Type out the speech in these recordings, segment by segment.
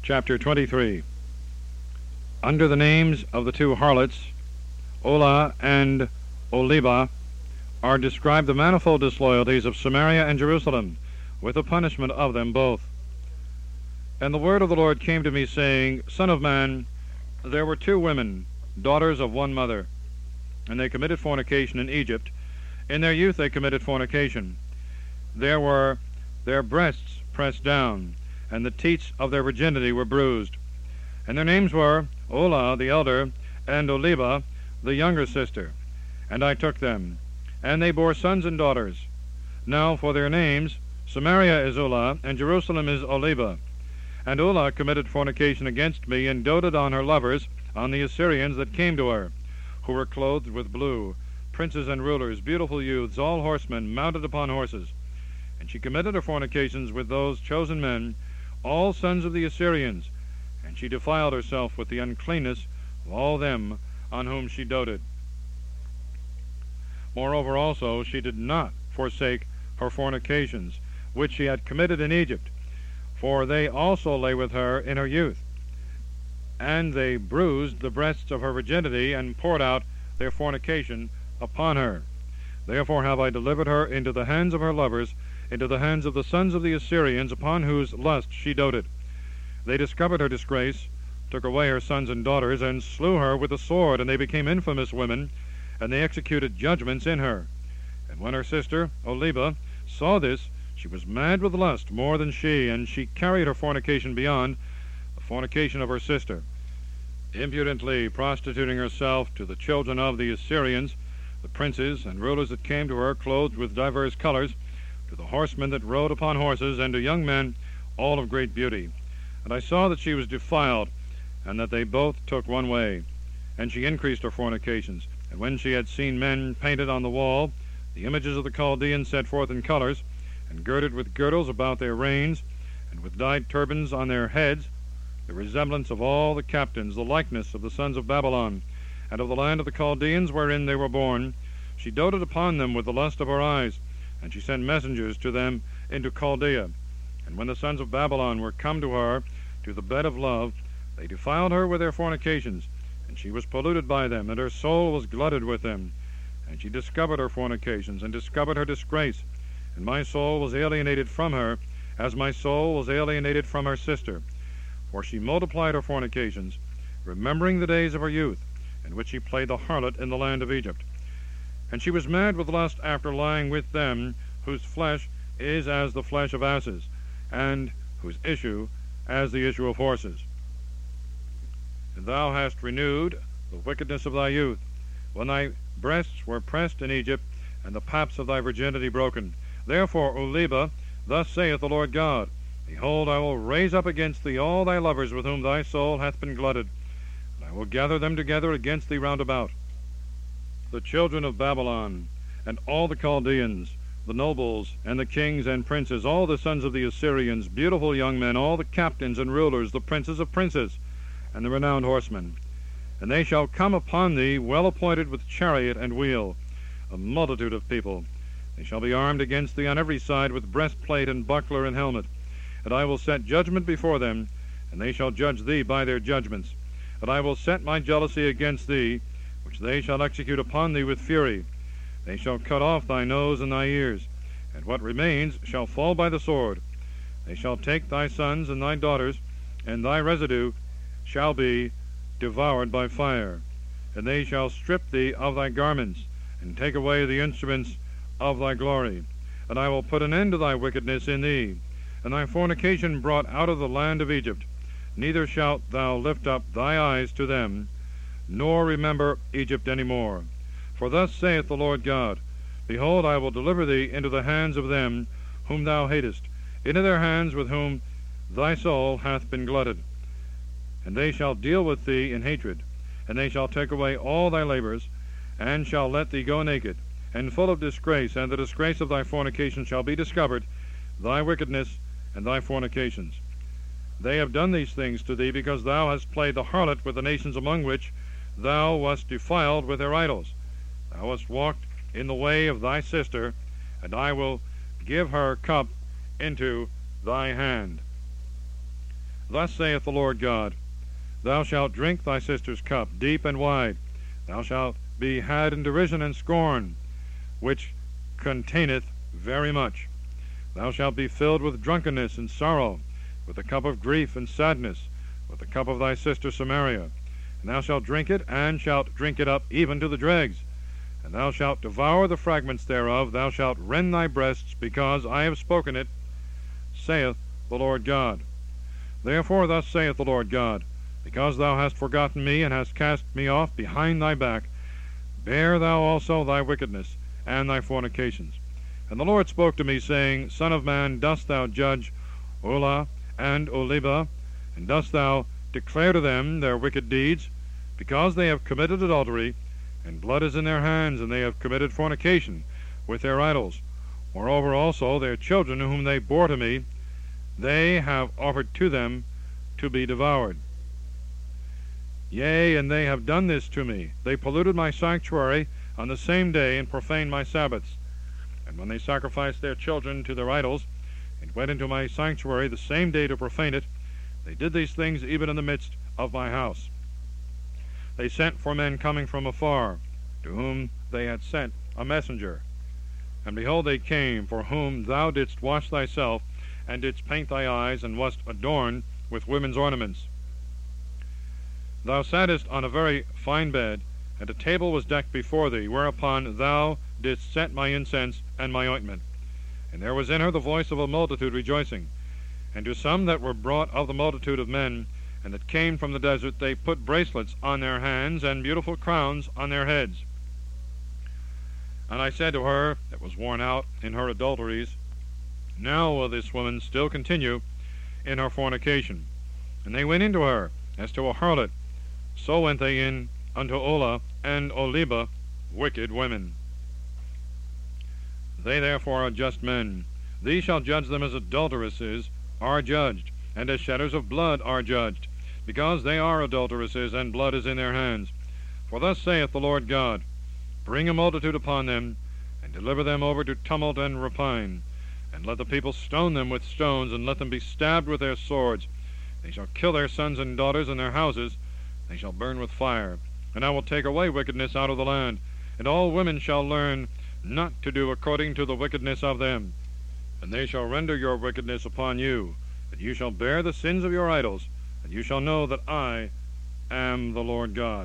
Chapter 23. Under the names of the two harlots, Olah and Oholiba, are described the manifold disloyalties of Samaria and Jerusalem, with the punishment of them both. And the word of the Lord came to me, saying, Son of man, there were two women, daughters of one mother, and they committed fornication in Egypt. In their youth they committed fornication. There were their breasts pressed down, and the teats of their virginity were bruised. And their names were Olah the elder, and Oholiba the younger sister. And I took them, and they bore sons and daughters. Now for their names, Samaria is Olah, and Jerusalem is Oholiba. And Olah committed fornication against me, and doted on her lovers, on the Assyrians that came to her, who were clothed with blue, princes and rulers, beautiful youths, all horsemen, mounted upon horses. And she committed her fornications with those chosen men, all sons of the Assyrians, and she defiled herself with the uncleanness of all them on whom she doted. Moreover also she did not forsake her fornications, which she had committed in Egypt, for they also lay with her in her youth. And they bruised the breasts of her virginity, and poured out their fornication upon her. Therefore have I delivered her into the hands of her lovers, into the hands of the sons of the Assyrians, upon whose lust she doted. They discovered her disgrace, took away her sons and daughters, and slew her with the sword, and they became infamous women, and they executed judgments in her. And when her sister, Oholiba, saw this, she was mad with lust more than she, and she carried her fornication beyond the fornication of her sister, impudently prostituting herself to the children of the Assyrians, the princes and rulers that came to her, clothed with divers colors, to the horsemen that rode upon horses, and to young men, all of great beauty. And I saw that she was defiled, and that they both took one way. And she increased her fornications. And when she had seen men painted on the wall, the images of the Chaldeans set forth in colors, and girded with girdles about their reins, and with dyed turbans on their heads, the resemblance of all the captains, the likeness of the sons of Babylon, and of the land of the Chaldeans wherein they were born, she doted upon them with the lust of her eyes, and she sent messengers to them into Chaldea. And when the sons of Babylon were come to her to the bed of love, they defiled her with their fornications, and she was polluted by them, and her soul was glutted with them. And she discovered her fornications, and discovered her disgrace. And my soul was alienated from her, as my soul was alienated from her sister. For she multiplied her fornications, remembering the days of her youth, in which she played the harlot in the land of Egypt. And she was mad with lust after lying with them, whose flesh is as the flesh of asses, and whose issue as the issue of horses. And thou hast renewed the wickedness of thy youth, when thy breasts were pressed in Egypt, and the paps of thy virginity broken. Therefore, Oholiba, thus saith the Lord God, Behold, I will raise up against thee all thy lovers with whom thy soul hath been glutted, and I will gather them together against thee round about. The children of Babylon, and all the Chaldeans, the nobles, and the kings and princes, all the sons of the Assyrians, beautiful young men, all the captains and rulers, the princes of princes, and the renowned horsemen. And they shall come upon thee well appointed with chariot and wheel, a multitude of people. They shall be armed against thee on every side with breastplate and buckler and helmet. And I will set judgment before them, and they shall judge thee by their judgments. And I will set my jealousy against thee, which they shall execute upon thee with fury. They shall cut off thy nose and thy ears, and what remains shall fall by the sword. They shall take thy sons and thy daughters, and thy residue shall be devoured by fire. And they shall strip thee of thy garments, and take away the instruments of thy glory. And I will put an end to thy wickedness in thee, and thy fornication brought out of the land of Egypt. Neither shalt thou lift up thy eyes to them, nor remember Egypt any more. For thus saith the Lord God, Behold, I will deliver thee into the hands of them whom thou hatest, into their hands with whom thy soul hath been glutted. And they shall deal with thee in hatred, and they shall take away all thy labors, and shall let thee go naked, and full of disgrace, and the disgrace of thy fornication shall be discovered, thy wickedness and thy fornications. They have done these things to thee, because thou hast played the harlot with the nations among which thou wast defiled with their idols. Thou hast walked in the way of thy sister, and I will give her cup into thy hand. Thus saith the Lord God, Thou shalt drink thy sister's cup deep and wide. Thou shalt be had in derision and scorn, which containeth very much. Thou shalt be filled with drunkenness and sorrow, with the cup of grief and sadness, with the cup of thy sister Samaria. And thou shalt drink it, and shalt drink it up even to the dregs. And thou shalt devour the fragments thereof. Thou shalt rend thy breasts, because I have spoken it, saith the Lord God. Therefore thus saith the Lord God, because thou hast forgotten me, and hast cast me off behind thy back, bear thou also thy wickedness and thy fornications. And the Lord spoke to me, saying, Son of man, dost thou judge Olah and Oholiba, and dost thou declare to them their wicked deeds, because they have committed adultery, and blood is in their hands, and they have committed fornication with their idols. Moreover also their children whom they bore to me, they have offered to them to be devoured. Yea, and they have done this to me. They polluted my sanctuary on the same day, and profaned my Sabbaths. And when they sacrificed their children to their idols, and went into my sanctuary the same day to profane it, they did these things even in the midst of my house. They sent for men coming from afar, to whom they had sent a messenger. And behold, they came, for whom thou didst wash thyself, and didst paint thy eyes, and wast adorned with women's ornaments. Thou sattest on a very fine bed, and a table was decked before thee, whereupon thou didst set my incense and my ointment. And there was in her the voice of a multitude rejoicing. And to some that were brought of the multitude of men, and that came from the desert, they put bracelets on their hands, and beautiful crowns on their heads. And I said to her, that was worn out in her adulteries, Now will this woman still continue in her fornication. And they went into her as to a harlot. So went they in unto Olah and Oholiba, wicked women. They therefore are just men. These shall judge them as adulteresses are judged, and as shedders of blood are judged, because they are adulteresses, and blood is in their hands. For thus saith the Lord God, Bring a multitude upon them, and deliver them over to tumult and rapine, and let the people stone them with stones, and let them be stabbed with their swords. They shall kill their sons and daughters in their houses, they shall burn with fire. And I will take away wickedness out of the land, and all women shall learn not to do according to the wickedness of them. And they shall render your wickedness upon you, that you shall bear the sins of your idols, and you shall know that I am the Lord God.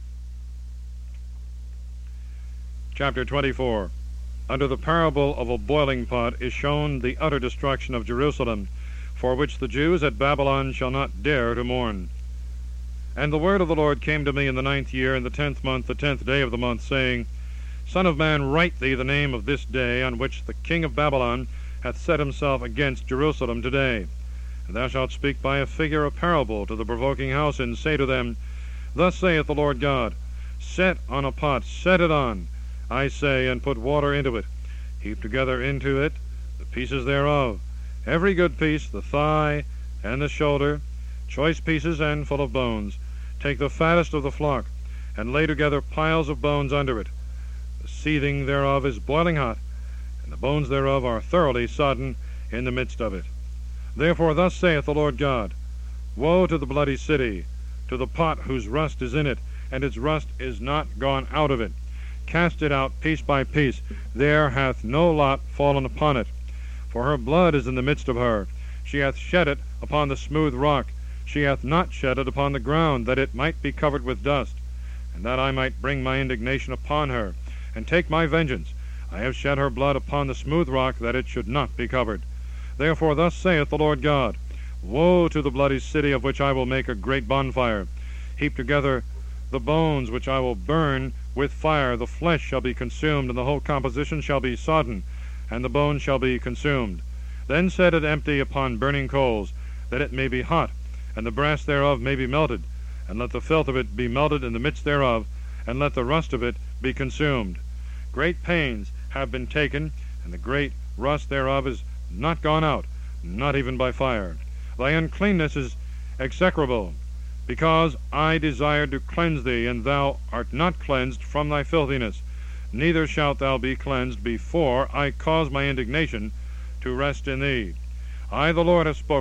Chapter 24. Under the parable of a boiling pot is shown the utter destruction of Jerusalem, for which the Jews at Babylon shall not dare to mourn. And the word of the Lord came to me in the 9th year, in the 10th month, the 10th day of the month, saying, Son of man, write thee the name of this day on which the king of Babylon hath set himself against Jerusalem today. And thou shalt speak by a figure a parable to the provoking house, and say to them, Thus saith the Lord God, Set on a pot, set it on, I say, and put water into it. Heap together into it the pieces thereof, every good piece, the thigh and the shoulder, choice pieces and full of bones. Take the fattest of the flock, and lay together piles of bones under it. The seething thereof is boiling hot, and the bones thereof are thoroughly sodden in the midst of it. Therefore thus saith the Lord God, Woe to the bloody city, to the pot whose rust is in it, and its rust is not gone out of it. Cast it out piece by piece, there hath no lot fallen upon it. For her blood is in the midst of her. She hath shed it upon the smooth rock. She hath not shed it upon the ground, that it might be covered with dust, and that I might bring my indignation upon her, and take my vengeance. I have shed her blood upon the smooth rock, that it should not be covered. Therefore thus saith the Lord God, Woe to the bloody city, of which I will make a great bonfire. Heap together the bones, which I will burn with fire. The flesh shall be consumed, and the whole composition shall be sodden, and the bones shall be consumed. Then set it empty upon burning coals, that it may be hot, and the brass thereof may be melted, and let the filth of it be melted in the midst thereof, and let the rust of it be consumed. Great pains have been taken, and the great rust thereof is not gone out, not even by fire. Thy uncleanness is execrable, because I desired to cleanse thee, and thou art not cleansed from thy filthiness. Neither shalt thou be cleansed before I cause my indignation to rest in thee. I, the Lord, have spoken,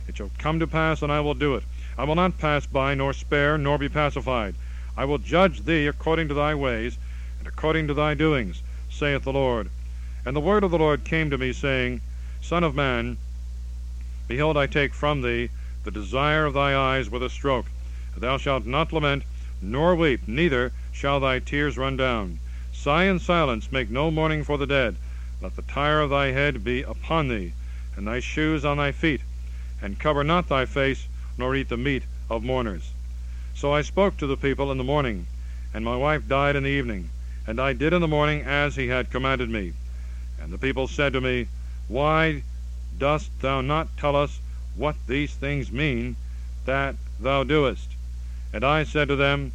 It shall come to pass, and I will do it. I will not pass by, nor spare, nor be pacified. I will judge thee according to thy ways, and according to thy doings, saith the Lord. And the word of the Lord came to me, saying, Son of man, behold, I take from thee the desire of thy eyes with a stroke. Thou shalt not lament, nor weep, neither shall thy tears run down. Sigh in silence, make no mourning for the dead. Let the tire of thy head be upon thee, and thy shoes on thy feet, and cover not thy face, nor eat the meat of mourners. So I spoke to the people in the morning, and my wife died in the evening, and I did in the morning as he had commanded me. And the people said to me, Why dost thou not tell us what these things mean that thou doest? And I said to them,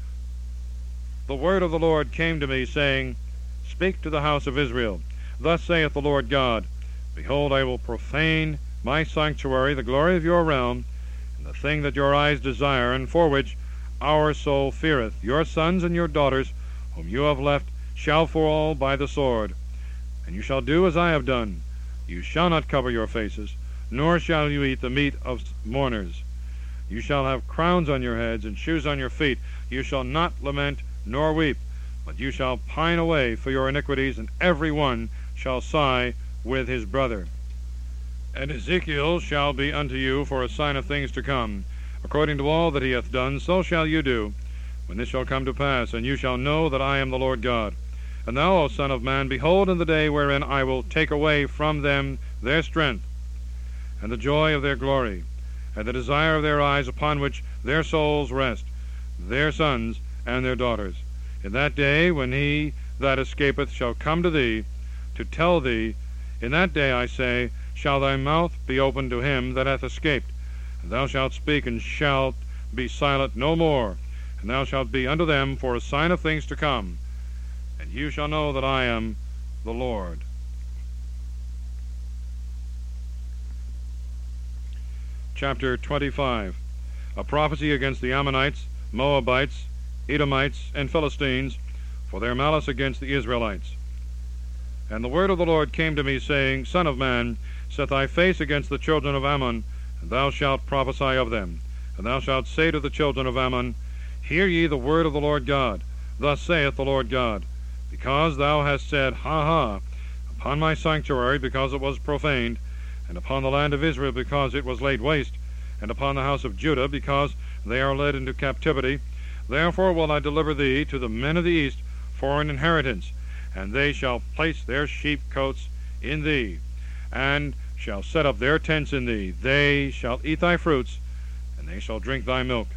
The word of the Lord came to me, saying, Speak to the house of Israel. Thus saith the Lord God, Behold, I will profane my sanctuary, the glory of your realm, and the thing that your eyes desire, and for which our soul feareth. Your sons and your daughters, whom you have left, shall fall by the sword. And you shall do as I have done. You shall not cover your faces, nor shall you eat the meat of mourners. You shall have crowns on your heads, and shoes on your feet. You shall not lament, nor weep, but you shall pine away for your iniquities, and every one shall sigh with his brother. And Ezekiel shall be unto you for a sign of things to come. According to all that he hath done, so shall you do, when this shall come to pass, and you shall know that I am the Lord God. And thou, O son of man, behold in the day wherein I will take away from them their strength, and the joy of their glory, and the desire of their eyes, upon which their souls rest, their sons and their daughters. In that day, when he that escapeth shall come to thee, to tell thee, in that day, I say, shall thy mouth be opened to him that hath escaped, and thou shalt speak, and shalt be silent no more, and thou shalt be unto them for a sign of things to come, and you shall know that I am the Lord. Chapter 25. A prophecy against the Ammonites, Moabites, Edomites, and Philistines, for their malice against the Israelites. And the word of the Lord came to me, saying, Son of man, set thy face against the children of Ammon, and thou shalt prophesy of them. And thou shalt say to the children of Ammon, Hear ye the word of the Lord God. Thus saith the Lord God, Because thou hast said, Ha, ha, upon my sanctuary, because it was profaned, and upon the land of Israel, because it was laid waste, and upon the house of Judah, because they are led into captivity, therefore will I deliver thee to the men of the east for an inheritance, and they shall place their sheepcotes in thee, and shall set up their tents in thee. They shall eat thy fruits, and they shall drink thy milk.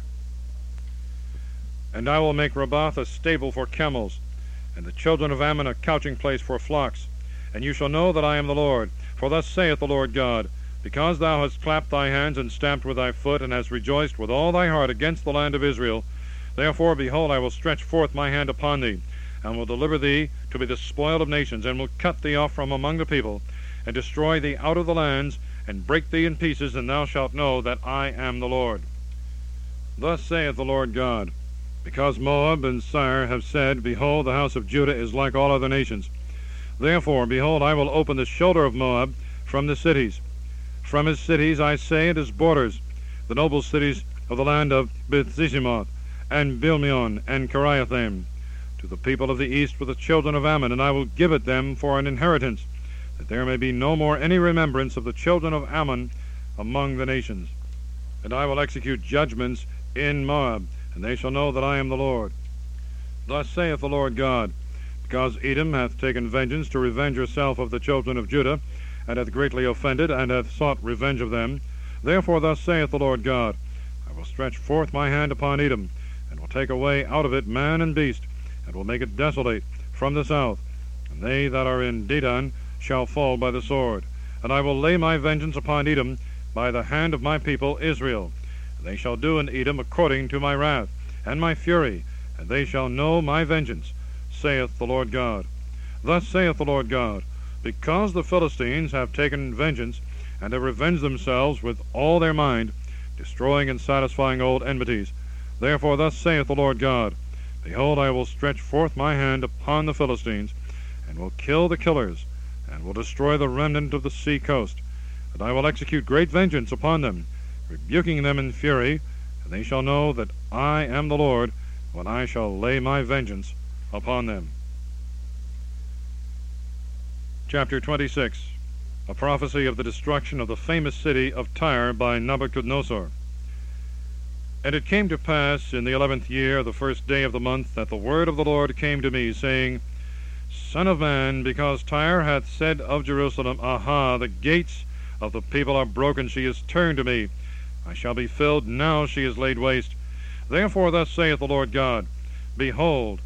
And I will make Rabbath a stable for camels, and the children of Ammon a couching place for flocks. And you shall know that I am the Lord. For thus saith the Lord God, Because thou hast clapped thy hands, and stamped with thy foot, and hast rejoiced with all thy heart against the land of Israel, therefore, behold, I will stretch forth my hand upon thee, and will deliver thee to be the spoil of nations, and will cut thee off from among the people, and destroy thee out of the lands, and break thee in pieces, and thou shalt know that I am the Lord. Thus saith the Lord God, Because Moab and Seir have said, Behold, the house of Judah is like all other nations. Therefore, behold, I will open the shoulder of Moab from the cities. From his cities, I say, and his borders, the noble cities of the land of Bethzimoth, and Bilmeon, and Kiriathaim, to the people of the east with the children of Ammon, and I will give it them for an inheritance, that there may be no more any remembrance of the children of Ammon among the nations. And I will execute judgments in Moab, and they shall know that I am the Lord. Thus saith the Lord God, Because Edom hath taken vengeance to revenge herself of the children of Judah, and hath greatly offended, and hath sought revenge of them, therefore thus saith the Lord God, I will stretch forth my hand upon Edom, and will take away out of it man and beast, and will make it desolate from the south, and they that are in Dedan shall fall by the sword. And I will lay my vengeance upon Edom by the hand of my people Israel, and they shall do in Edom according to my wrath and my fury, and they shall know my vengeance, saith the Lord God. Thus saith the Lord God, Because the Philistines have taken vengeance, and have revenged themselves with all their mind, destroying and satisfying old enmities, therefore thus saith the Lord God, Behold, I will stretch forth my hand upon the Philistines, and will kill the killers, and will destroy the remnant of the sea coast. that I will execute great vengeance upon them, rebuking them in fury, and they shall know that I am the Lord, when I shall lay my vengeance upon them. Chapter 26. A prophecy of the destruction of the famous city of Tyre by Nebuchadnezzar. And it came to pass in the 11th year, the first day of the month, that the word of the Lord came to me, saying, Son of man, because Tyre hath said of Jerusalem, Aha, the gates of the people are broken, she is turned to me, I shall be filled, now she is laid waste. Therefore thus saith the Lord God, Behold,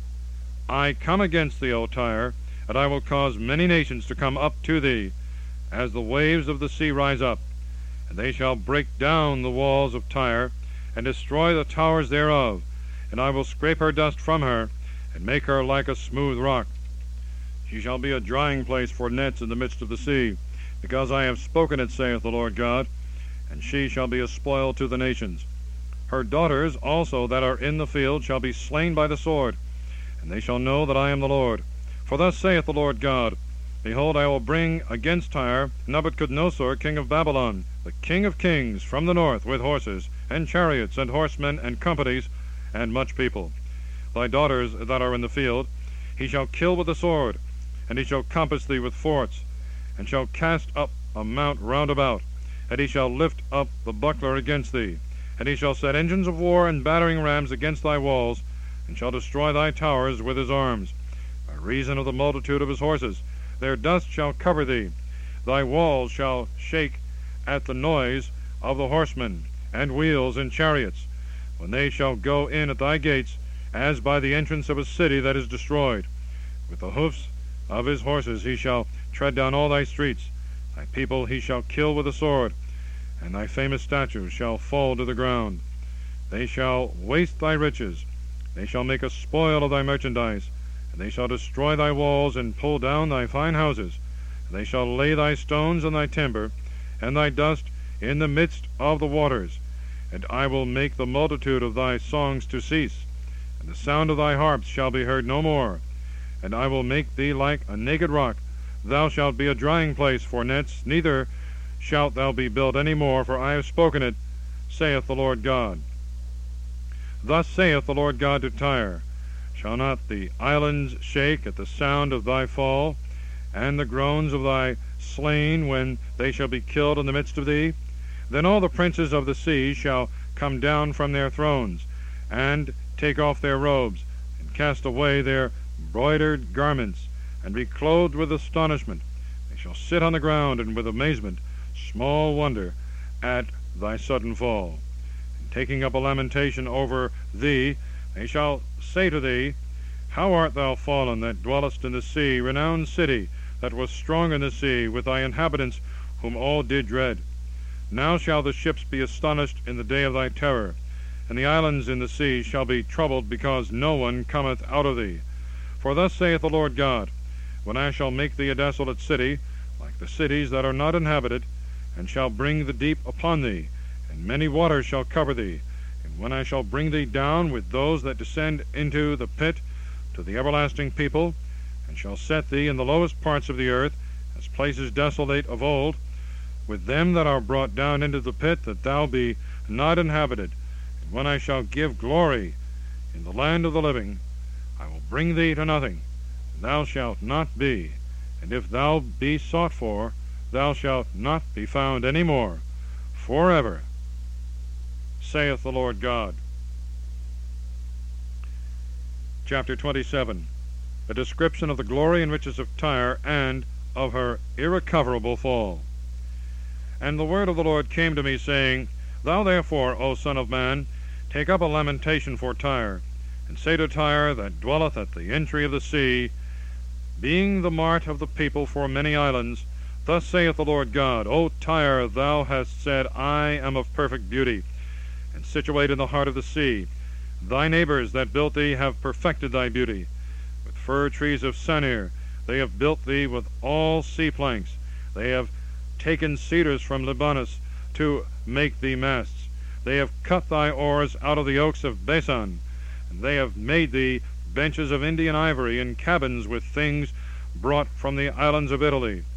I come against thee, O Tyre, and I will cause many nations to come up to thee, as the waves of the sea rise up, and they shall break down the walls of Tyre, and destroy the towers thereof, and I will scrape her dust from her, and make her like a smooth rock. She shall be a drying place for nets in the midst of the sea, because I have spoken it, saith the Lord God, and she shall be a spoil to the nations. Her daughters also that are in the field shall be slain by the sword, and they shall know that I am the Lord. For thus saith the Lord God, Behold, I will bring against Tyre Nebuchadnezzar king of Babylon, the king of kings, from the north, with horses, and chariots, and horsemen, and companies, and much people. Thy daughters that are in the field he shall kill with the sword, and he shall compass thee with forts, and shall cast up a mount round about, and he shall lift up the buckler against thee, and he shall set engines of war and battering rams against thy walls, and shall destroy thy towers with his arms, by reason of the multitude of his horses. Their dust shall cover thee. Thy walls shall shake at the noise of the horsemen, and wheels, and chariots, when they shall go in at thy gates, as by the entrance of a city that is destroyed. With the hoofs of his horses he shall tread down all thy streets. Thy people he shall kill with the sword, and thy famous statues shall fall to the ground. They shall waste thy riches. They shall make a spoil of thy merchandise, and they shall destroy thy walls, and pull down thy fine houses. And they shall lay thy stones and thy timber, and thy dust in the midst of the waters. And I will make the multitude of thy songs to cease, and the sound of thy harps shall be heard no more. And I will make thee like a naked rock. Thou shalt be a drying place for nets, neither shalt thou be built any more, for I have spoken it, saith the Lord God. Thus saith the Lord God to Tyre, Shall not the islands shake at the sound of thy fall, and the groans of thy slain when they shall be killed in the midst of thee? Then all the princes of the sea shall come down from their thrones, and take off their robes, and cast away their broidered garments, and be clothed with astonishment. They shall sit on the ground, and with amazement, small wonder at thy sudden fall. And taking up a lamentation over thee, they shall say to thee, How art thou fallen that dwellest in the sea, renowned city, that was strong in the sea, with thy inhabitants whom all did dread? Now shall the ships be astonished in the day of thy terror, and the islands in the sea shall be troubled, because no one cometh out of thee. For thus saith the Lord God, When I shall make thee a desolate city, like the cities that are not inhabited, and shall bring the deep upon thee, and many waters shall cover thee, and when I shall bring thee down with those that descend into the pit to the everlasting people, and shall set thee in the lowest parts of the earth, as places desolate of old, with them that are brought down into the pit, that thou be not inhabited, and when I shall give glory in the land of the living, I will bring thee to nothing, and thou shalt not be, and if thou be sought for, thou shalt not be found any more, forever, saith the Lord God. Chapter 27. A description of the glory and riches of Tyre, and of her irrecoverable fall. And the word of the Lord came to me, saying, Thou therefore, O son of man, take up a lamentation for Tyre, and say to Tyre, that dwelleth at the entry of the sea, being the mart of the people for many islands, Thus saith the Lord God, O Tyre, thou hast said, I am of perfect beauty, and situate in the heart of the sea. Thy neighbors that built thee have perfected thy beauty. With fir trees of Senir they have built thee with all sea planks. They have taken cedars from Libanus to make thee masts. They have cut thy oars out of the oaks of Basan, and they have made thee benches of Indian ivory, and cabins with things brought from the islands of Italy.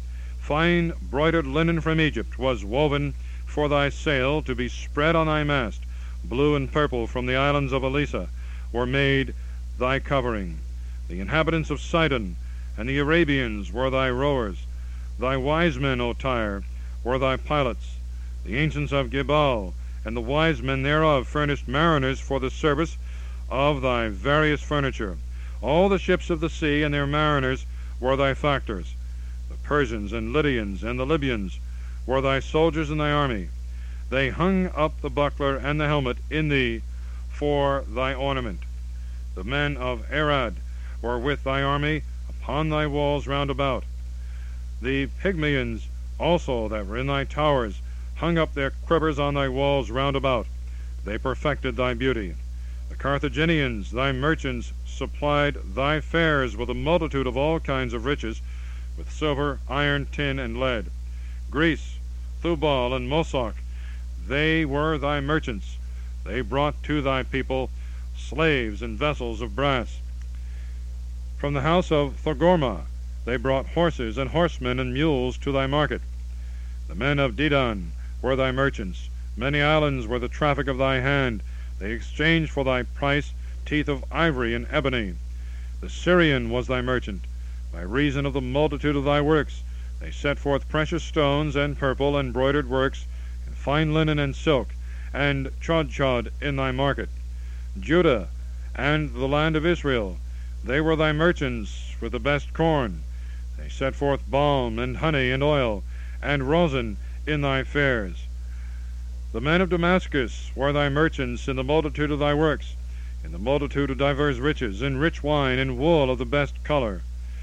Fine broidered linen from Egypt was woven for thy sail to be spread on thy mast. Blue and purple from the islands of Elisa were made thy covering. The inhabitants of Sidon and the Arabians were thy rowers. Thy wise men, O Tyre, were thy pilots. The ancients of Gebal and the wise men thereof furnished mariners for the service of thy various furniture. All the ships of the sea and their mariners were thy factors. The Persians and Lydians and the Libyans were thy soldiers in thy army. They hung up the buckler and the helmet in thee for thy ornament. The men of Arad were with thy army upon thy walls round about. The Pygmaeans also that were in thy towers hung up their quivers on thy walls round about. They perfected thy beauty. The Carthaginians, thy merchants, supplied thy fairs with a multitude of all kinds of riches, with silver, iron, tin, and lead. Greece, Thubal, and Mosach, they were thy merchants. They brought to thy people slaves and vessels of brass. From the house of Thorgorma they brought horses and horsemen and mules to thy market. The men of Dedan were thy merchants. Many islands were the traffic of thy hand. They exchanged for thy price teeth of ivory and ebony. The Syrian was thy merchant. By reason of the multitude of thy works, they set forth precious stones and purple and broidered works, and fine linen and silk, and chodchod in thy market. Judah and the land of Israel, they were thy merchants with the best corn. They set forth balm and honey and oil, and rosin in thy fairs. The men of Damascus were thy merchants in the multitude of thy works, in the multitude of divers riches, in rich wine, and wool of the best color.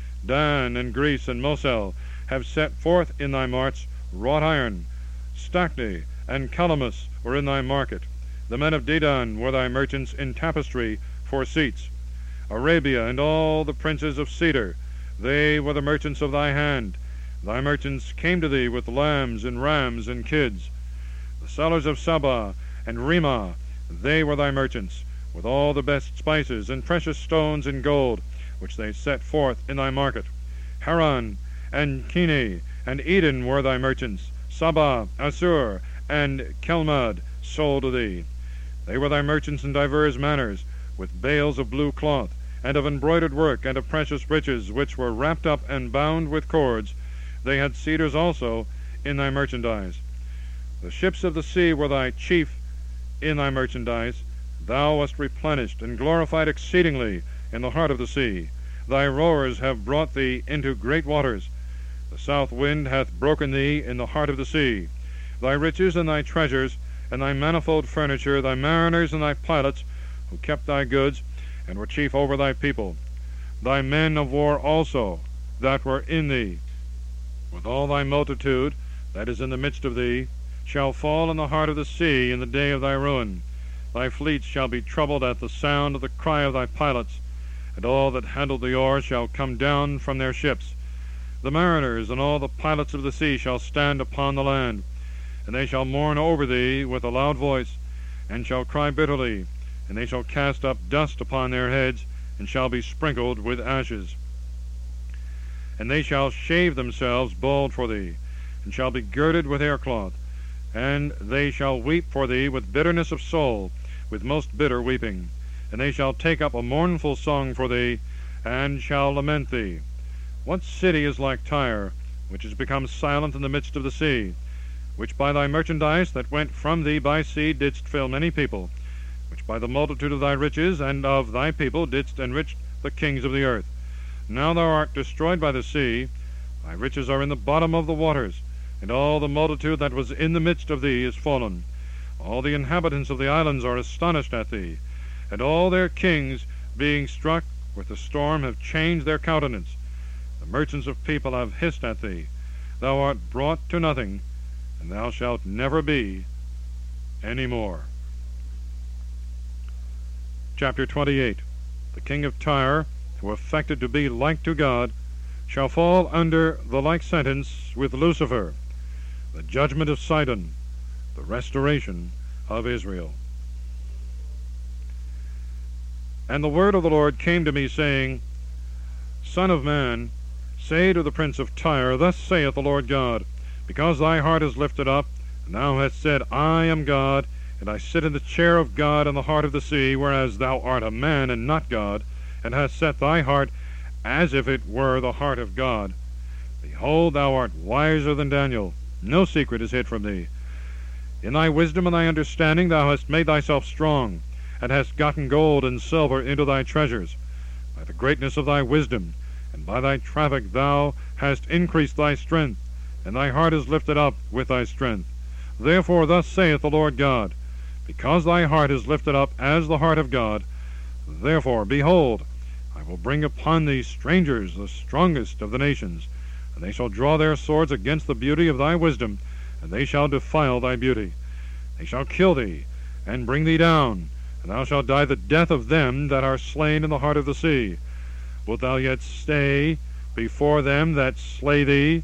Dan and Greece and Mosel have set forth in thy marts wrought iron. Stachne and Calamus were in thy market. The men of Dedan were thy merchants in tapestry for seats. Arabia and all the princes of cedar, they were the merchants of thy hand. Thy merchants came to thee with lambs and rams and kids. The sellers of Saba and Remah, they were thy merchants, with all the best spices and precious stones and gold, which they set forth in thy market. Haran and Kene and Eden were thy merchants. Saba, Assur, and Kelmad sold to thee. They were thy merchants in divers manners, with bales of blue cloth, and of embroidered work, and of precious riches, which were wrapped up and bound with cords. They had cedars also in thy merchandise. The ships of the sea were thy chief in thy merchandise. Thou wast replenished and glorified exceedingly in the heart of the sea. Thy rowers have brought thee into great waters. The south wind hath broken thee in the heart of the sea. Thy riches and thy treasures, and thy manifold furniture, thy mariners and thy pilots, who kept thy goods, and were chief over thy people. Thy men of war also, that were in thee, with all thy multitude that is in the midst of thee, shall fall in the heart of the sea in the day of thy ruin. Thy fleets shall be troubled at the sound of the cry of thy pilots, and all that handle the oar shall come down from their ships. The mariners and all the pilots of the sea shall stand upon the land, and they shall mourn over thee with a loud voice, and shall cry bitterly, and they shall cast up dust upon their heads, and shall be sprinkled with ashes. And they shall shave themselves bald for thee, and shall be girded with haircloth, and they shall weep for thee with bitterness of soul, with most bitter weeping. And they shall take up a mournful song for thee, and shall lament thee. What city is like Tyre, which is become silent in the midst of the sea, which by thy merchandise that went from thee by sea didst fill many people, which by the multitude of thy riches and of thy people didst enrich the kings of the earth? Now thou art destroyed by the sea, thy riches are in the bottom of the waters, and all the multitude that was in the midst of thee is fallen. All the inhabitants of the islands are astonished at thee, and all their kings, being struck with the storm, have changed their countenance. The merchants of people have hissed at thee. Thou art brought to nothing, and thou shalt never be any more. Chapter 28. The king of Tyre, who affected to be like to God, shall fall under the like sentence with Lucifer, the judgment of Sidon, the restoration of Israel. And the word of the Lord came to me, saying, Son of man, Say to the prince of Tyre, Thus saith the Lord God, because thy heart is lifted up, and thou hast said, I am God, and I sit in the chair of God in the heart of the sea, whereas thou art a man and not God, and hast set thy heart as if it were the heart of God. Behold, thou art wiser than Daniel. No secret is hid from thee. In thy wisdom and thy understanding thou hast made thyself strong, and hast gotten gold and silver into thy treasures. By the greatness of thy wisdom, and by thy traffic thou hast increased thy strength, and thy heart is lifted up with thy strength. Therefore thus saith the Lord God, because thy heart is lifted up as the heart of God, therefore, behold, I will bring upon thee strangers, the strongest of the nations, and they shall draw their swords against the beauty of thy wisdom, and they shall defile thy beauty. They shall kill thee, and bring thee down, and thou shalt die the death of them that are slain in the heart of the sea. Wilt thou yet stay before them that slay thee?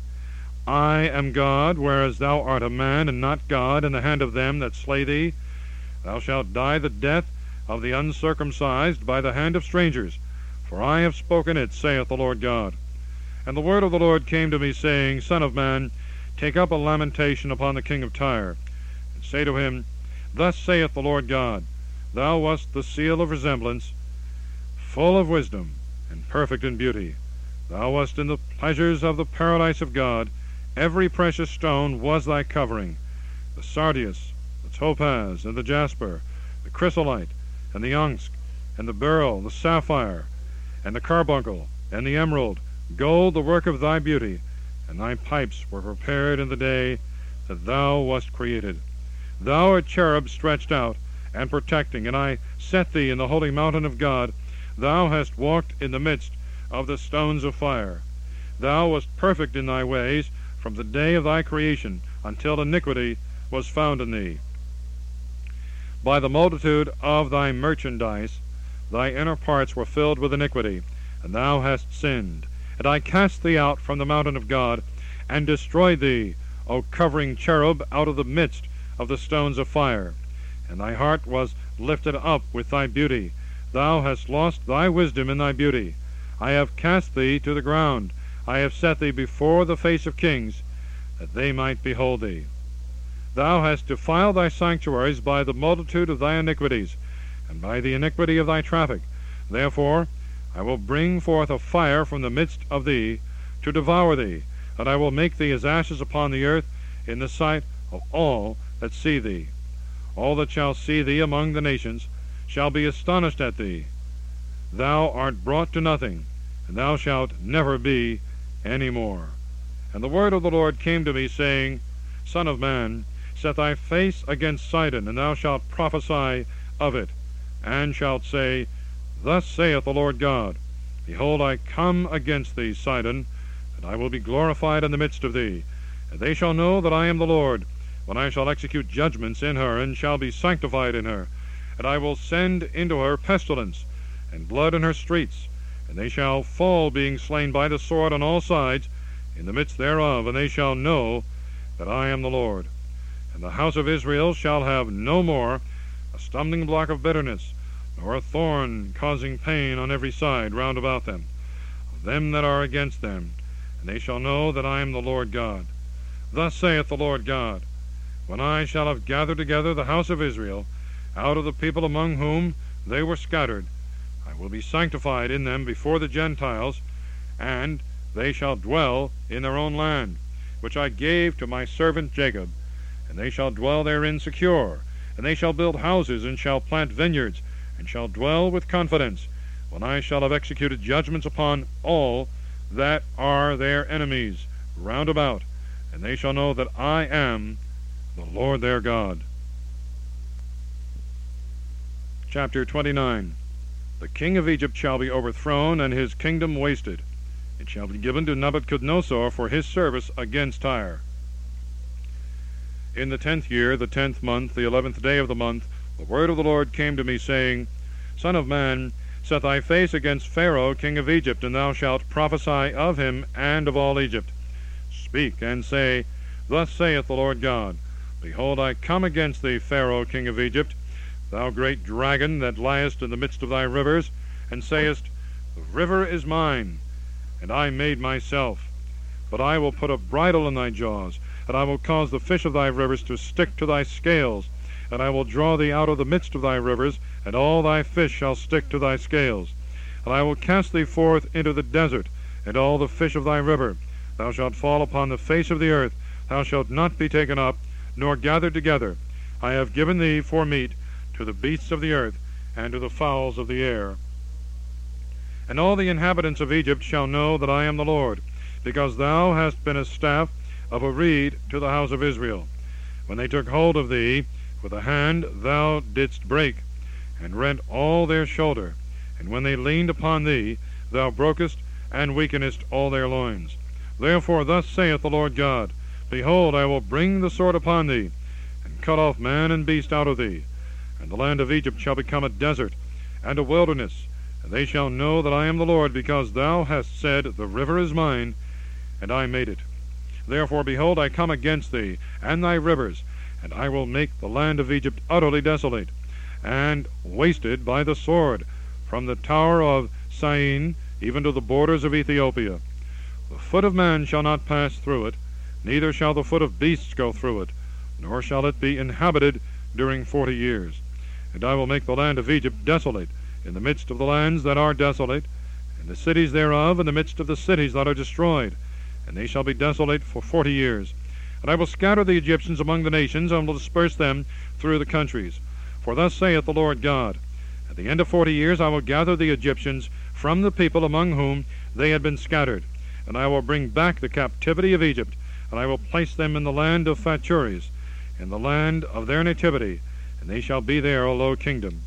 I am God, whereas thou art a man and not God, in the hand of them that slay thee. Thou shalt die the death of the uncircumcised by the hand of strangers, for I have spoken it, saith the Lord God. And the word of the Lord came to me, saying, Son of man, take up a lamentation upon the king of Tyre, and say to him, Thus saith the Lord God, Thou wast the seal of resemblance, full of wisdom, and perfect in beauty. Thou wast in the pleasures of the paradise of God. Every precious stone was thy covering, the sardius, the topaz, and the jasper, the chrysolite, and the onyx, and the beryl, the sapphire, and the carbuncle, and the emerald, gold, the work of thy beauty. And thy pipes were prepared in the day that thou wast created. Thou art cherub stretched out, and protecting, and I set thee in the holy mountain of God. Thou hast walked in the midst of the stones of fire. Thou wast perfect in thy ways from the day of thy creation until iniquity was found in thee. By the multitude of thy merchandise thy inner parts were filled with iniquity, and thou hast sinned. And I cast thee out from the mountain of God, and destroyed thee, O covering cherub, out of the midst of the stones of fire. And thy heart was lifted up with thy beauty. Thou hast lost thy wisdom in thy beauty. I have cast thee to the ground. I have set thee before the face of kings, that they might behold thee. Thou hast defiled thy sanctuaries by the multitude of thy iniquities, and by the iniquity of thy traffic. Therefore I will bring forth a fire from the midst of thee, to devour thee, and I will make thee as ashes upon the earth in the sight of all that see thee. All that shall see thee among the nations shall be astonished at thee. Thou art brought to nothing, and thou shalt never be any more. And the word of the Lord came to me, saying, Son of man, set thy face against Sidon, and thou shalt prophesy of it, and shalt say, Thus saith the Lord God, Behold, I come against thee, Sidon, and I will be glorified in the midst of thee. And they shall know that I am the Lord, when I shall execute judgments in her, and shall be sanctified in her. And I will send into her pestilence, and blood in her streets, and they shall fall, being slain by the sword on all sides, in the midst thereof, and they shall know that I am the Lord. And the house of Israel shall have no more a stumbling block of bitterness, nor a thorn causing pain on every side round about them, of them that are against them, and they shall know that I am the Lord God. Thus saith the Lord God, When I shall have gathered together the house of Israel out of the people among whom they were scattered, I will be sanctified in them before the Gentiles, and they shall dwell in their own land, which I gave to my servant Jacob, and they shall dwell therein secure, and they shall build houses, and shall plant vineyards, and shall dwell with confidence, when I shall have executed judgments upon all that are their enemies round about, and they shall know that I am the Lord their God. Chapter 29. The king of Egypt shall be overthrown, and his kingdom wasted. It shall be given to Nebuchadnezzar for his service against Tyre. In the 10th year, the 10th month, the 11th day of the month, the word of the Lord came to me, saying, Son of man, set thy face against Pharaoh king of Egypt, and thou shalt prophesy of him and of all Egypt. Speak, and say, Thus saith the Lord God, Behold, I come against thee, Pharaoh king of Egypt, thou great dragon that liest in the midst of thy rivers, and sayest, The river is mine, and I made myself. But I will put a bridle in thy jaws, and I will cause the fish of thy rivers to stick to thy scales, and I will draw thee out of the midst of thy rivers, and all thy fish shall stick to thy scales. And I will cast thee forth into the desert, and all the fish of thy river. Thou shalt fall upon the face of the earth, thou shalt not be taken up, nor gathered together. I have given thee for meat to the beasts of the earth, and to the fowls of the air. And all the inhabitants of Egypt shall know that I am the Lord, because thou hast been a staff of a reed to the house of Israel. When they took hold of thee, with a hand thou didst break, and rent all their shoulder. And when they leaned upon thee, thou brokest and weakenest all their loins. Therefore thus saith the Lord God, Behold, I will bring the sword upon thee, and cut off man and beast out of thee. And the land of Egypt shall become a desert and a wilderness, and they shall know that I am the Lord, because thou hast said, The river is mine, and I made it. Therefore, behold, I come against thee, and thy rivers, and I will make the land of Egypt utterly desolate, and wasted by the sword, from the tower of Syene even to the borders of Ethiopia. The foot of man shall not pass through it, neither shall the foot of beasts go through it, nor shall it be inhabited during 40 years. And I will make the land of Egypt desolate, in the midst of the lands that are desolate, and the cities thereof in the midst of the cities that are destroyed, and they shall be desolate for 40 years. And I will scatter the Egyptians among the nations, and will disperse them through the countries. For thus saith the Lord God, At the end of 40 years I will gather the Egyptians from the people among whom they had been scattered, and I will bring back the captivity of Egypt, and I will place them in the land of Phachuries, in the land of their nativity, and they shall be there a low kingdom.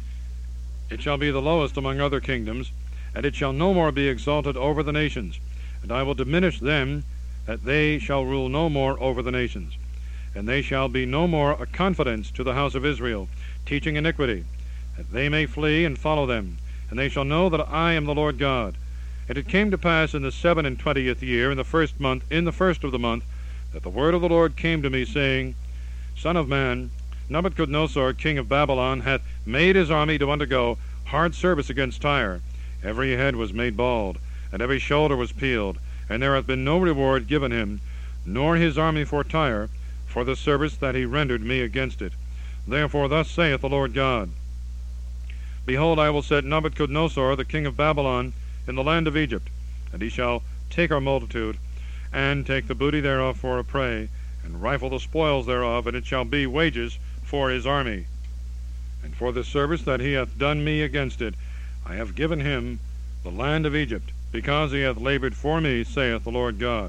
It shall be the lowest among other kingdoms, and it shall no more be exalted over the nations. And I will diminish them, that they shall rule no more over the nations. And they shall be no more a confidence to the house of Israel, teaching iniquity, that they may flee and follow them. And they shall know that I am the Lord God. And it came to pass in the 27th year, in the first month, in the first of the month, that the word of the Lord came to me, saying, Son of man, Nebuchadnezzar, king of Babylon, hath made his army to undergo hard service against Tyre. Every head was made bald, and every shoulder was peeled, and there hath been no reward given him, nor his army for Tyre, for the service that he rendered me against it. Therefore thus saith the Lord God, Behold, I will set Nebuchadnezzar, the king of Babylon, in the land of Egypt, and he shall take our multitude, and take the booty thereof for a prey, and rifle the spoils thereof, and it shall be wages for his army. And for the service that he hath done me against it, I have given him the land of Egypt, because he hath labored for me, saith the Lord God.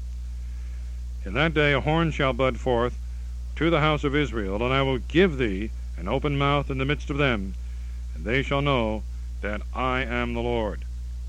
In that day a horn shall bud forth to the house of Israel, and I will give thee an open mouth in the midst of them, and they shall know that I am the Lord.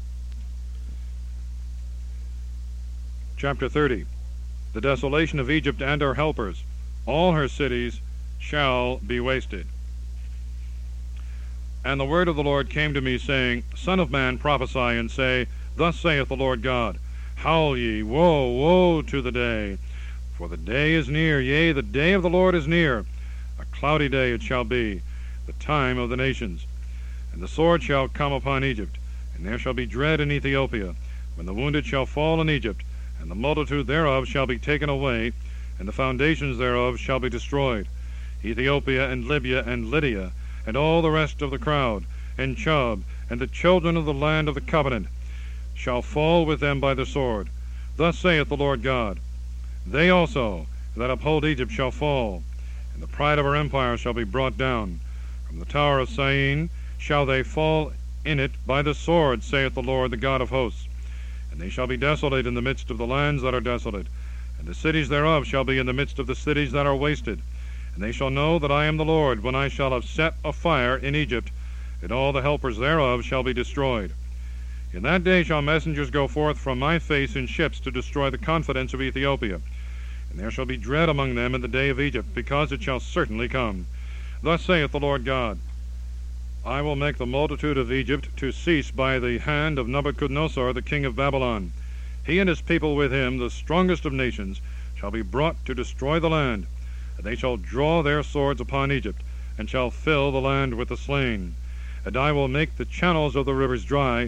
Chapter 30. The desolation of Egypt and her helpers. All her cities shall be wasted. And the word of the Lord came to me, saying, Son of man, prophesy, and say, Thus saith the Lord God, Howl ye, woe, woe to the day! For the day is near, yea, the day of the Lord is near. A cloudy day it shall be, the time of the nations. And the sword shall come upon Egypt, and there shall be dread in Ethiopia, when the wounded shall fall in Egypt, and the multitude thereof shall be taken away, and the foundations thereof shall be destroyed. Ethiopia and Libya and Lydia, and all the rest of the crowd, and Chub, and the children of the land of the covenant, shall fall with them by the sword. Thus saith the Lord God, They also that uphold Egypt shall fall, and the pride of her empire shall be brought down. From the tower of Syene shall they fall in it by the sword, saith the Lord, the God of hosts. And they shall be desolate in the midst of the lands that are desolate, and the cities thereof shall be in the midst of the cities that are wasted. And they shall know that I am the Lord, when I shall have set a fire in Egypt, and all the helpers thereof shall be destroyed. In that day shall messengers go forth from my face in ships to destroy the confidence of Ethiopia. And there shall be dread among them in the day of Egypt, because it shall certainly come. Thus saith the Lord God, I will make the multitude of Egypt to cease by the hand of Nebuchadnezzar, the king of Babylon. He and his people with him, the strongest of nations, shall be brought to destroy the land. And they shall draw their swords upon Egypt, and shall fill the land with the slain. And I will make the channels of the rivers dry,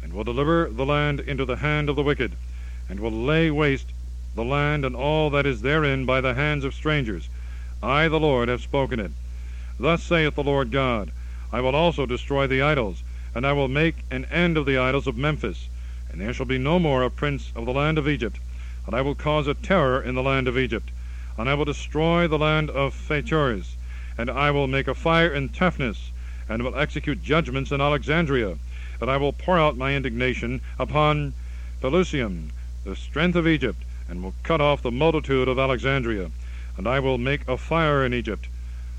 and will deliver the land into the hand of the wicked, and will lay waste the land and all that is therein by the hands of strangers. I, the Lord, have spoken it. Thus saith the Lord God, I will also destroy the idols, and I will make an end of the idols of Memphis, and there shall be no more a prince of the land of Egypt, and I will cause a terror in the land of Egypt, and I will destroy the land of Phares, and I will make a fire in Tephnis, and will execute judgments in Alexandria, and I will pour out my indignation upon Pelusium, the strength of Egypt, and will cut off the multitude of Alexandria, and I will make a fire in Egypt.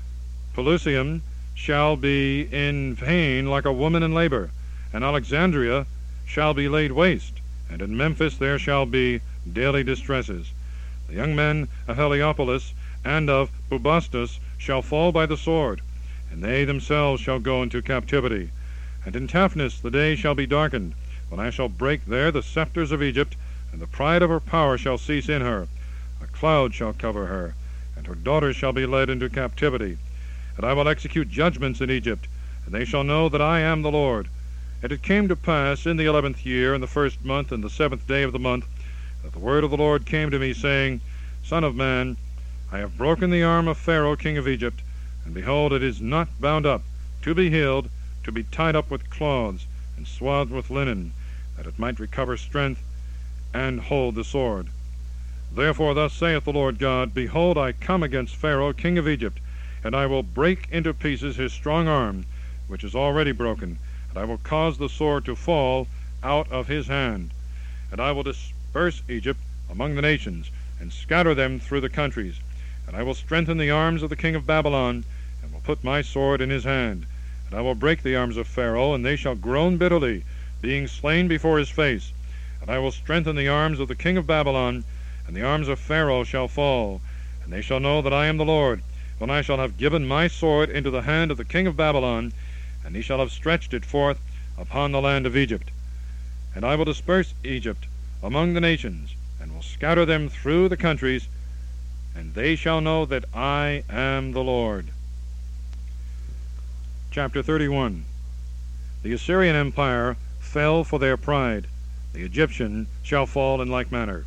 Pelusium shall be in pain like a woman in labor, and Alexandria shall be laid waste, and in Memphis there shall be daily distresses. The young men of Heliopolis and of Bubastis shall fall by the sword, and they themselves shall go into captivity. And in Tephnis the day shall be darkened, when I shall break there the scepters of Egypt, and the pride of her power shall cease in her. A cloud shall cover her, and her daughters shall be led into captivity. And I will execute judgments in Egypt, and they shall know that I am the Lord. And it came to pass in the 11th year, in the 1st month, and the 7th day of the month, that the word of the Lord came to me, saying, Son of man, I have broken the arm of Pharaoh king of Egypt, and behold, it is not bound up, to be healed, to be tied up with cloths, and swathed with linen, that it might recover strength, and hold the sword. Therefore thus saith the Lord God, Behold, I come against Pharaoh king of Egypt, and I will break into pieces his strong arm, which is already broken, and I will cause the sword to fall out of his hand. And I will disperse Egypt among the nations, and scatter them through the countries. And I will strengthen the arms of the king of Babylon, and will put my sword in his hand. And I will break the arms of Pharaoh, and they shall groan bitterly, being slain before his face. And I will strengthen the arms of the king of Babylon, and the arms of Pharaoh shall fall. And they shall know that I am the Lord, when I shall have given my sword into the hand of the king of Babylon, and he shall have stretched it forth upon the land of Egypt. And I will disperse Egypt among the nations, and will scatter them through the countries, and they shall know that I am the Lord. Chapter 31. The Assyrian empire fell for their pride. The Egyptian shall fall in like manner.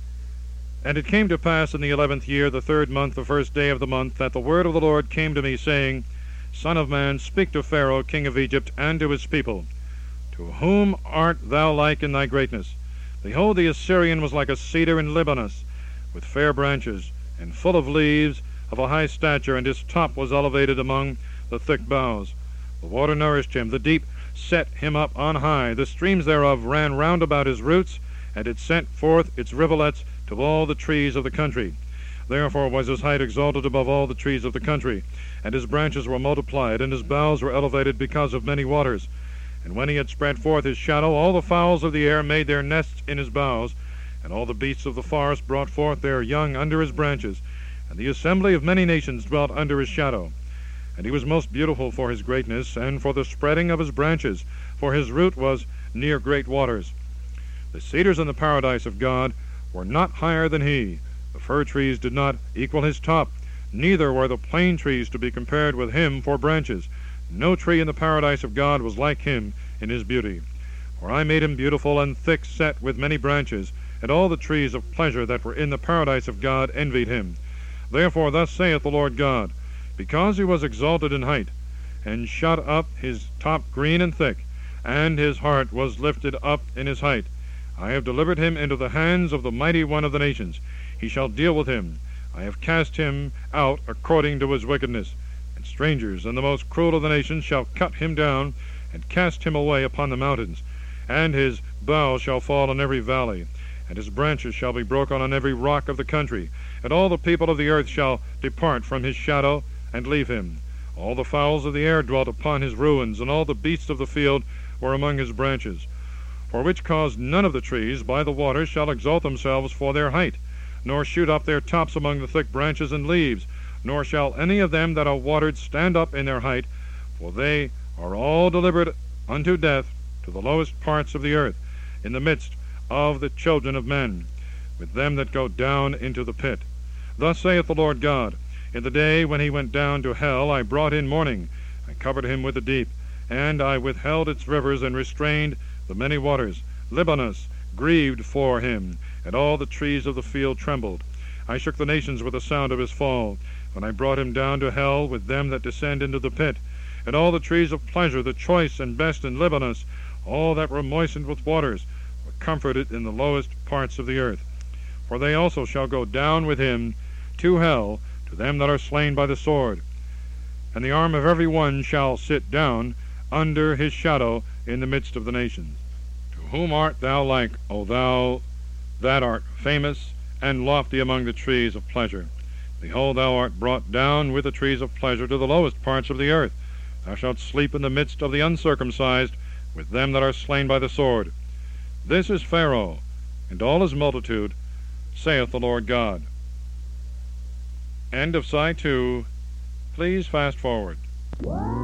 And it came to pass in the 11th year, the 3rd month, the 1st day of the month, that the word of the Lord came to me, saying, Son of man, speak to Pharaoh king of Egypt, and to his people. To whom art thou like in thy greatness? Behold, the Assyrian was like a cedar in Libanus, with fair branches, and full of leaves, of a high stature, and his top was elevated among the thick boughs. The water nourished him, the deep set him up on high, the streams thereof ran round about his roots, and it sent forth its rivulets to all the trees of the country. Therefore was his height exalted above all the trees of the country, and his branches were multiplied, and his boughs were elevated because of many waters. And when he had spread forth his shadow, all the fowls of the air made their nests in his boughs, and all the beasts of the forest brought forth their young under his branches, and the assembly of many nations dwelt under his shadow. And he was most beautiful for his greatness, and for the spreading of his branches, for his root was near great waters. The cedars in the paradise of God were not higher than he. The fir trees did not equal his top, neither were the plane trees to be compared with him for branches. No tree in the paradise of God was like him in his beauty. For I made him beautiful and thick set with many branches, and all the trees of pleasure that were in the paradise of God envied him. Therefore thus saith the Lord God, because he was exalted in height, and shot up his top green and thick, and his heart was lifted up in his height, I have delivered him into the hands of the mighty one of the nations. He shall deal with him. I have cast him out according to his wickedness. And strangers and the most cruel of the nations shall cut him down, and cast him away upon the mountains. And his boughs shall fall in every valley, and his branches shall be broken on every rock of the country. And all the people of the earth shall depart from his shadow, and leave him. All the fowls of the air dwelt upon his ruins, and all the beasts of the field were among his branches. For which cause none of the trees by the waters shall exalt themselves for their height, nor shoot up their tops among the thick branches and leaves, nor shall any of them that are watered stand up in their height, for they are all delivered unto death to the lowest parts of the earth, in the midst of the children of men, with them that go down into the pit. Thus saith the Lord God, in the day when he went down to hell, I brought in mourning, I covered him with the deep, and I withheld its rivers, and restrained the many waters. Libanus grieved for him, and all the trees of the field trembled. I shook the nations with the sound of his fall, when I brought him down to hell with them that descend into the pit. And all the trees of pleasure, the choice and best in Libanus, all that were moistened with waters, were comforted in the lowest parts of the earth. For they also shall go down with him to hell, to them that are slain by the sword. And the arm of every one shall sit down under his shadow in the midst of the nations. To whom art thou like, O thou that art famous and lofty among the trees of pleasure? Behold, thou art brought down with the trees of pleasure to the lowest parts of the earth. Thou shalt sleep in the midst of the uncircumcised, with them that are slain by the sword. This is Pharaoh, and all his multitude, saith the Lord God. End of Side 2. Please fast forward.